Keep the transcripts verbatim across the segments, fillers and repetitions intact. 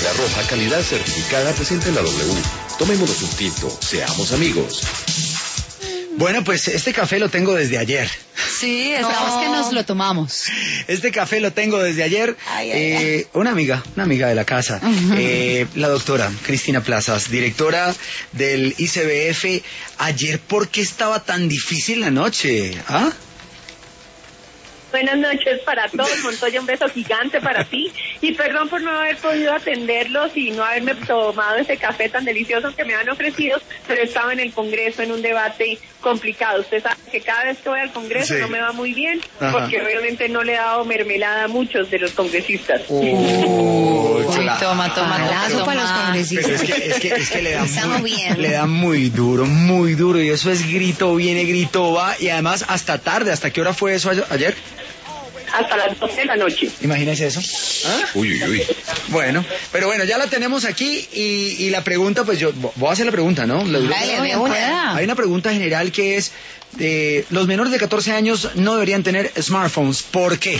Águila Roja, calidad certificada, presente en la W. Tomémonos un tinto, seamos amigos. Bueno, pues este café lo tengo desde ayer. Sí, estamos no. que nos lo tomamos. Este café lo tengo desde ayer. Ay, ay, eh, ay. Una amiga, una amiga de la casa, uh-huh. eh, la doctora Cristina Plazas, directora del I C B F. Ayer, ¿por qué estaba tan difícil la noche? ¿Ah? Buenas noches para todos, Montoya, un beso gigante para ti y perdón por no haber podido atenderlos y no haberme tomado ese café tan delicioso que me han ofrecido, pero estaba en el Congreso en un debate complicado. Usted sabe que cada vez que voy al Congreso sí. no me va muy bien, Ajá. porque obviamente no le he dado mermelada a muchos de los congresistas. Oh, Uy, claro. Toma, toma, claro. lazo para los congresistas. Pero es que, es que, es que le, da muy, le da muy duro, muy duro, y eso es grito, viene, grito, va, y además hasta tarde. ¿Hasta qué hora fue eso ayer? Hasta las doce de la noche. Imagínese eso. ¿Ah? Uy, uy, uy. Bueno, pero bueno, ya la tenemos aquí y, y la pregunta, pues yo voy a hacer la pregunta, ¿no? La, Dale, una. Hay una pregunta general que es, eh, los menores de catorce años no deberían tener smartphones. ¿Por qué?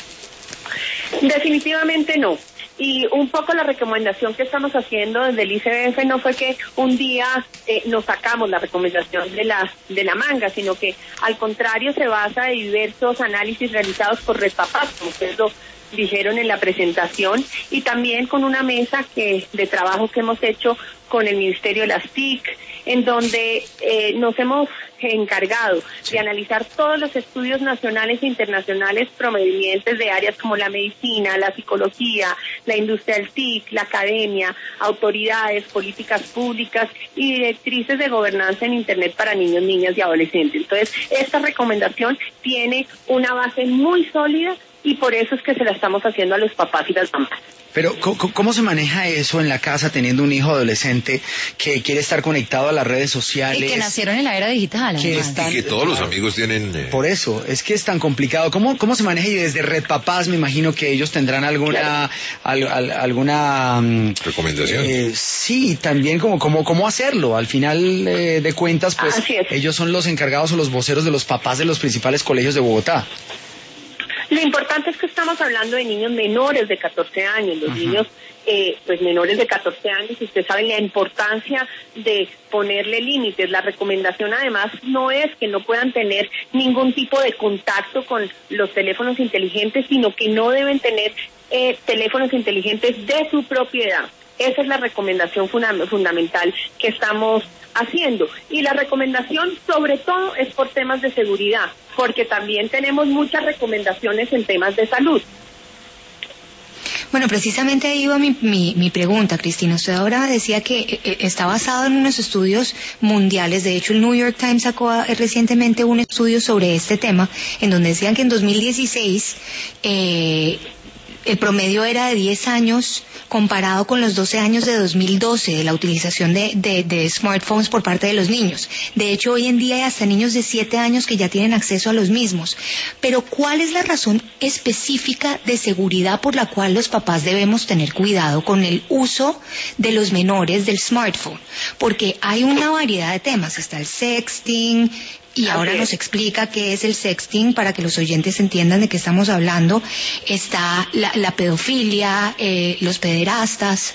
Definitivamente no. Y un poco la recomendación que estamos haciendo desde el I C B F no fue que un día eh, nos sacamos la recomendación de la de la manga, sino que al contrario se basa en diversos análisis realizados por Red Papás, como ustedes lo dijeron en la presentación, y también con una mesa que de trabajo que hemos hecho con el Ministerio de las T I C, en donde eh, nos hemos encargado de analizar todos los estudios nacionales e internacionales provenientes de áreas como la medicina, la psicología, la industria del T I C, la academia, autoridades, políticas públicas y directrices de gobernanza en Internet para niños, niñas y adolescentes. Entonces, esta recomendación tiene una base muy sólida y por eso es que se la estamos haciendo a los papás y las mamás. Pero, ¿cómo se maneja eso en la casa teniendo un hijo adolescente que quiere estar conectado a las redes sociales? Y que nacieron en la era digital. Que están, y que todos los amigos tienen... Eh... Por eso, es que es tan complicado. ¿Cómo, cómo se maneja? Y desde Red Papás me imagino que ellos tendrán alguna... Claro. Al, al, alguna ¿recomendación? Eh, sí, también como, como cómo hacerlo. Al final eh, de cuentas, pues ellos son los encargados o los voceros de los papás de los principales colegios de Bogotá. Lo importante es que estamos hablando de niños menores de catorce años, los uh-huh. niños eh, pues menores de catorce años, y usted sabe la importancia de ponerle límites. La recomendación además no es que no puedan tener ningún tipo de contacto con los teléfonos inteligentes, sino que no deben tener eh, teléfonos inteligentes de su propiedad. Esa es la recomendación funda- fundamental que estamos haciendo. Y la recomendación sobre todo es por temas de seguridad, porque también tenemos muchas recomendaciones en temas de salud. Bueno, precisamente ahí iba mi, mi, mi pregunta, Cristina. Usted ahora decía que eh, está basado en unos estudios mundiales. De hecho, el New York Times sacó eh, recientemente un estudio sobre este tema, en donde decían que en dos mil dieciséis eh, el promedio era de diez años comparado con los doce años de dos mil doce de la utilización de, de, de smartphones por parte de los niños. De hecho, hoy en día hay hasta niños de siete años que ya tienen acceso a los mismos. Pero, ¿cuál es la razón específica de seguridad por la cual los papás debemos tener cuidado con el uso de los menores del smartphone? Porque hay una variedad de temas. Está el sexting, y ahora nos explica qué es el sexting para que los oyentes entiendan de qué estamos hablando. Está la, la pedofilia, eh, los pederastas.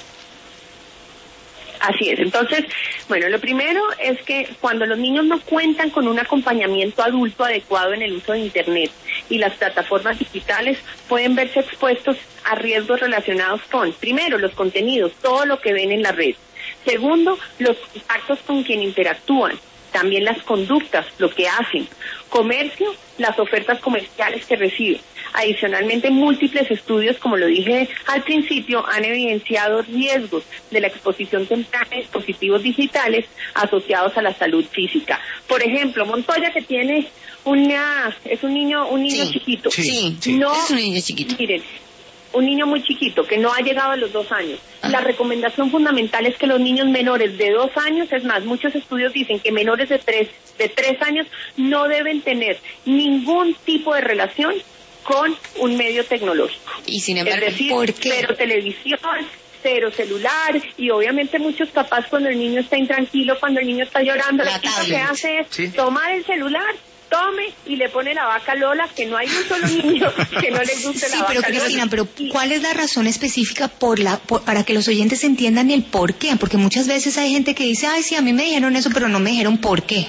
Así es. Entonces, bueno, lo primero es que cuando los niños no cuentan con un acompañamiento adulto adecuado en el uso de Internet y las plataformas digitales, pueden verse expuestos a riesgos relacionados con, primero, los contenidos, todo lo que ven en la red. Segundo, los contactos con quien interactúan. También las conductas, lo que hacen. Comercio, las ofertas comerciales que reciben. Adicionalmente, múltiples estudios, como lo dije al principio, han evidenciado riesgos de la exposición temprana a dispositivos digitales asociados a la salud física. Por ejemplo, Montoya, que tiene una, es un niño, un niño sí, chiquito. Sí, sí, no, es un niño chiquito. Miren, un niño muy chiquito que no ha llegado a los dos años. Ah. La recomendación fundamental es que los niños menores de dos años, es más, muchos estudios dicen que menores de tres, de tres años no deben tener ningún tipo de relación con un medio tecnológico. Y sin embargo, es decir, ¿por qué? Cero televisión, cero celular, y obviamente muchos papás cuando el niño está intranquilo, cuando el niño está llorando, la lo que hace es ¿sí? tomar el celular tome y le pone la vaca Lola, que no hay un solo niño que no le guste sí, la pero vaca Cristina, Lola. pero Y- ¿cuál es la razón específica por la por- para que los oyentes entiendan el por qué? Porque muchas veces hay gente que dice, ay, sí, a mí me dijeron eso, pero no me dijeron por qué.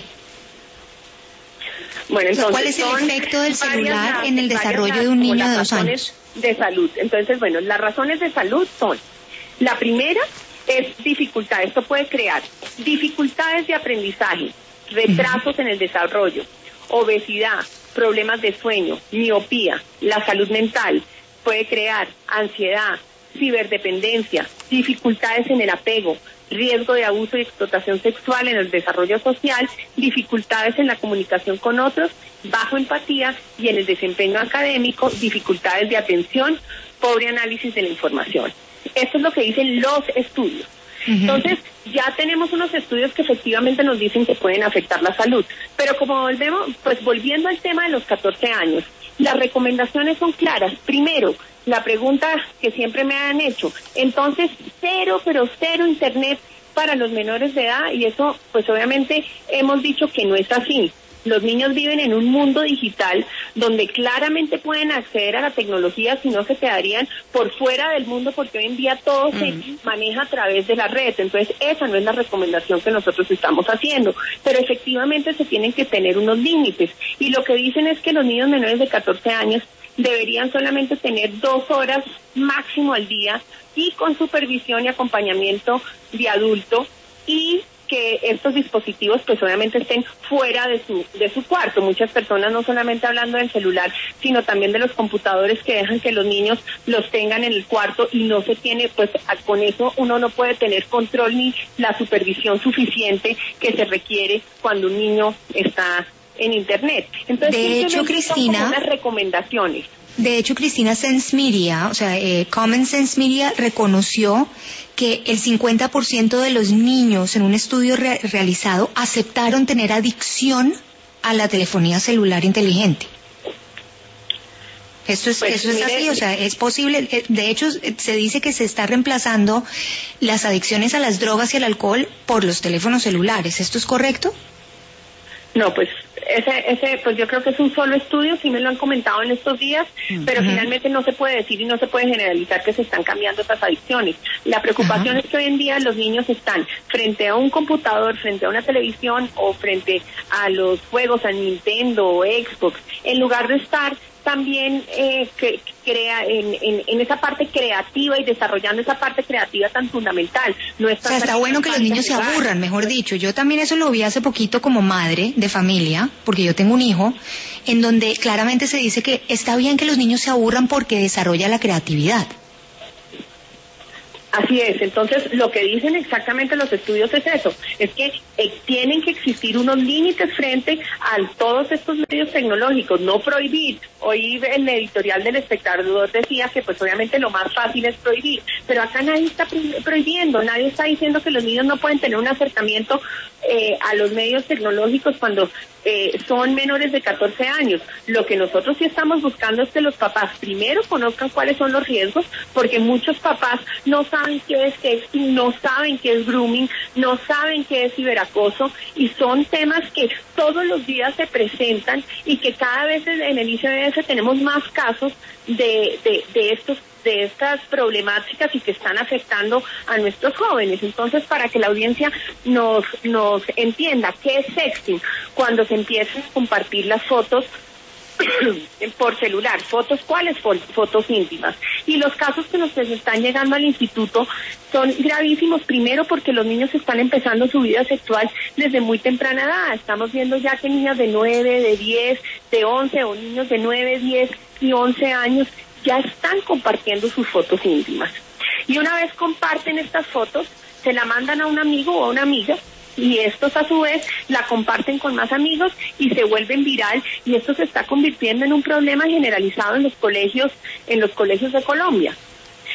Bueno, O sea, entonces, ¿cuál es el son efecto del varias celular las- en el varias desarrollo las- de un como niño las de dos razones años? de salud? Entonces, bueno, las razones de salud son, la primera es dificultad, esto puede crear dificultades de aprendizaje, retrasos en el desarrollo, obesidad, problemas de sueño, miopía, la salud mental, puede crear ansiedad, ciberdependencia, dificultades en el apego, riesgo de abuso y explotación sexual en el desarrollo social, dificultades en la comunicación con otros, bajo empatía y en el desempeño académico, dificultades de atención, pobre análisis de la información. Esto es lo que dicen los estudios. Ujú. Entonces, ya tenemos unos estudios que efectivamente nos dicen que pueden afectar la salud. Pero como volvemos, pues volviendo al tema de los catorce años, las recomendaciones son claras. Primero, la pregunta que siempre me han hecho, entonces cero, pero cero internet para los menores de edad, y eso pues obviamente hemos dicho que no es así. Los niños viven en un mundo digital donde claramente pueden acceder a la tecnología, si no se quedarían por fuera del mundo, porque hoy en día todo se Ujú. maneja a través de la red. Entonces esa no es la recomendación que nosotros estamos haciendo, pero efectivamente se tienen que tener unos límites, y lo que dicen es que los niños menores de catorce años deberían solamente tener dos horas máximo al día, y con supervisión y acompañamiento de adulto, y que estos dispositivos pues obviamente estén fuera de su de su cuarto. Muchas personas, no solamente hablando del celular, sino también de los computadores, que dejan que los niños los tengan en el cuarto, y no se tiene, pues a- con eso uno no puede tener control ni la supervisión suficiente que se requiere cuando un niño está en internet. Entonces, De hecho, simplemente son como Cristina, unas recomendaciones. De hecho, Cristina, Sense Media, o sea, eh, Common Sense Media reconoció que el cincuenta por ciento de los niños en un estudio re- realizado aceptaron tener adicción a la telefonía celular inteligente. Esto es, Pues, eso es mire, así, o sea, es posible. eh, De hecho, eh, se dice que se está reemplazando las adicciones a las drogas y al alcohol por los teléfonos celulares. ¿Esto es correcto? No, pues ese, ese, pues yo creo que es un solo estudio, sí me lo han comentado en estos días, pero Ujú. finalmente no se puede decir y no se puede generalizar que se están cambiando estas adicciones. La preocupación Ajá. es que hoy en día los niños están frente a un computador, frente a una televisión o frente a los juegos, a Nintendo o Xbox, en lugar de estar también eh, que, crea en, en, en esa parte creativa y desarrollando esa parte creativa tan fundamental. No O sea, está bueno que los niños se aburran, mejor dicho. Yo también eso lo vi hace poquito como madre de familia, porque yo tengo un hijo, en donde claramente se dice que está bien que los niños se aburran porque desarrolla la creatividad. Así es, entonces lo que dicen exactamente los estudios es eso, es que eh, tienen que existir unos límites frente a todos estos medios tecnológicos, no prohibir. Hoy el editorial del Espectador decía que pues obviamente lo más fácil es prohibir, pero acá nadie está pro- prohibiendo, nadie está diciendo que los niños no pueden tener un acercamiento eh, a los medios tecnológicos cuando eh, son menores de catorce años. Lo que nosotros sí estamos buscando es que los papás primero conozcan cuáles son los riesgos, porque muchos papás no saben qué es sexting, no saben qué es grooming, no saben qué es ciberacoso, y son temas que todos los días se presentan y que cada vez en el I C B F tenemos más casos de, de, de estos de estas problemáticas y que están afectando a nuestros jóvenes. Entonces, para que la audiencia nos nos entienda qué es sexting, cuando se empiezan a compartir las fotos por celular, fotos, ¿cuáles fotos íntimas? Y los casos que nos están llegando al instituto son gravísimos, primero porque los niños están empezando su vida sexual desde muy temprana edad. Estamos viendo ya que niñas de nueve, de diez, de once o niños de nueve, diez y once años ya están compartiendo sus fotos íntimas. Y una vez comparten estas fotos, se la mandan a un amigo o a una amiga, y estos a su vez la comparten con más amigos y se vuelven viral, y esto se está convirtiendo en un problema generalizado en los colegios, en los colegios de Colombia.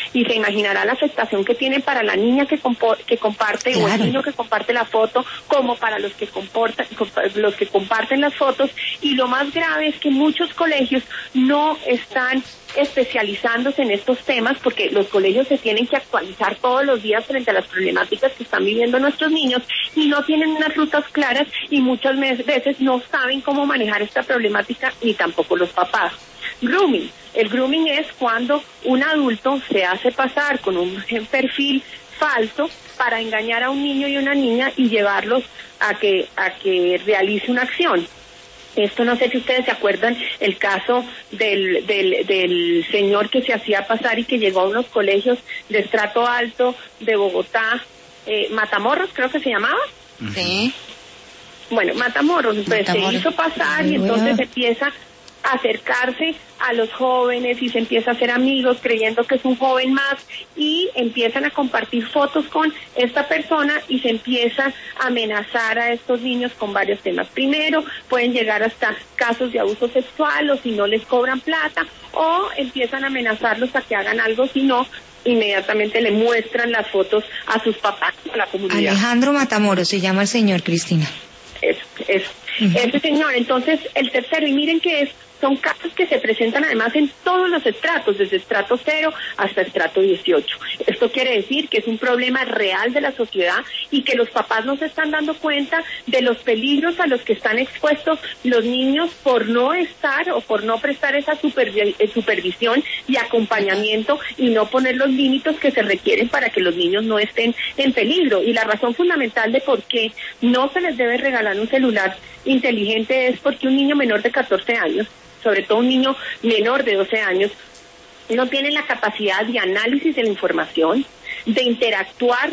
y se imaginará la afectación que tiene para la niña que, compo que comparte claro. o el niño que comparte la foto, como para los que, comportan, los que comparten las fotos. Y lo más grave es que muchos colegios no están especializándose en estos temas, porque los colegios se tienen que actualizar todos los días frente a las problemáticas que están viviendo nuestros niños, y no tienen unas rutas claras, y muchas veces no saben cómo manejar esta problemática, ni tampoco los papás. Grooming. El grooming es cuando un adulto se hace pasar con un perfil falso para engañar a un niño y una niña y llevarlos a que a que realice una acción. Esto, no sé si ustedes se acuerdan el caso del, del, del señor que se hacía pasar y que llegó a unos colegios de estrato alto de Bogotá, eh, Matamoros creo que se llamaba. Sí. Bueno, Matamoros, entonces Matamoros. se hizo pasar y entonces bueno. empieza a acercarse a los jóvenes y se empieza a hacer amigos creyendo que es un joven más, y empiezan a compartir fotos con esta persona y se empieza a amenazar a estos niños con varios temas. Primero, pueden llegar hasta casos de abuso sexual, o si no les cobran plata, o empiezan a amenazarlos a que hagan algo, si no, inmediatamente le muestran las fotos a sus papás, a la comunidad. Alejandro Matamoros se llama el señor, Cristina. Eso, eso. Uh-huh. Ese señor. Entonces, el tercero, y miren que es son casos que se presentan además en todos los estratos, desde estrato cero hasta estrato dieciocho. Esto quiere decir que es un problema real de la sociedad y que los papás no se están dando cuenta de los peligros a los que están expuestos los niños por no estar o por no prestar esa supervi- supervisión y acompañamiento y no poner los límites que se requieren para que los niños no estén en peligro. Y la razón fundamental de por qué no se les debe regalar un celular inteligente es porque un niño menor de catorce años, sobre todo un niño menor de doce años, no tiene la capacidad de análisis de la información, de interactuar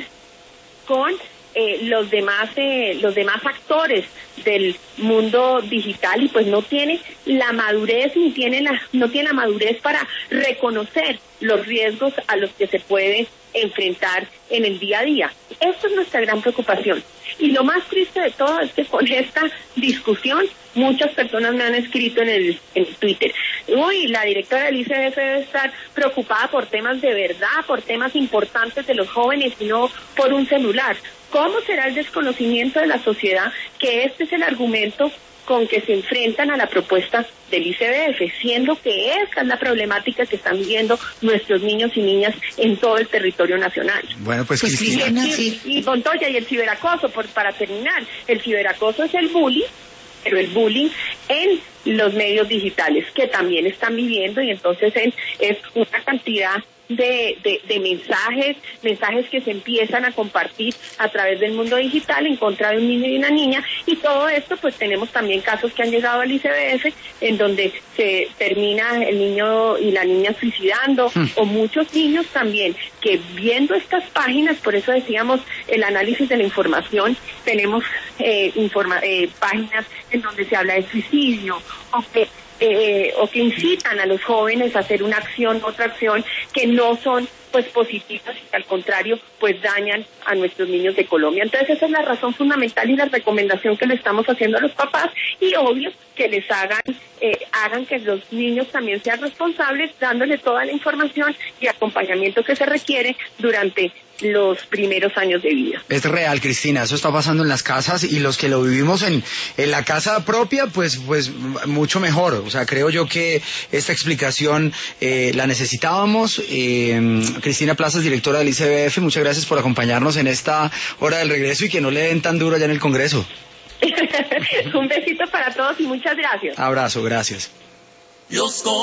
con eh, los demás eh, los demás actores del mundo digital, y pues no tiene la madurez ni tiene la no tiene la madurez para reconocer los riesgos a los que se puede enfrentar en el día a día. Esto es nuestra gran preocupación. Y lo más triste de todo es que con esta discusión muchas personas me han escrito en el en Twitter: uy, la directora del I C B F debe estar preocupada por temas de verdad, por temas importantes de los jóvenes y no por un celular. ¿Cómo será el desconocimiento de la sociedad que este es el argumento con que se enfrentan a la propuesta del I C B F, siendo que esta es la problemática que están viviendo nuestros niños y niñas en todo el territorio nacional? Bueno, pues, pues Cristina. Cristina, sí. sí. Y Montoya, y el ciberacoso, por, para terminar, el ciberacoso es el bullying, pero el bullying en los medios digitales, que también están viviendo, y entonces es, es una cantidad De, de, de mensajes, mensajes que se empiezan a compartir a través del mundo digital en contra de un niño y una niña, y todo esto pues tenemos también casos que han llegado al I C B F en donde se termina el niño y la niña suicidando, mm. o muchos niños también que viendo estas páginas, por eso decíamos el análisis de la información, tenemos eh, informa, eh, páginas en donde se habla de suicidio, o que Eh, o que incitan a los jóvenes a hacer una acción, otra acción, que no son pues positivas y que al contrario pues dañan a nuestros niños de Colombia. Entonces esa es la razón fundamental y la recomendación que le estamos haciendo a los papás, y obvio que les hagan eh, hagan que los niños también sean responsables, dándole toda la información y acompañamiento que se requiere durante los primeros años de vida. Es real, Cristina, eso está pasando en las casas, y los que lo vivimos en, en la casa propia, pues pues mucho mejor. O sea, creo yo que esta explicación eh, la necesitábamos. Eh, Cristina Plazas, directora del I C B F, muchas gracias por acompañarnos en esta hora del regreso, y que no le den tan duro allá en el Congreso. Un besito para todos y muchas gracias. Abrazo, gracias.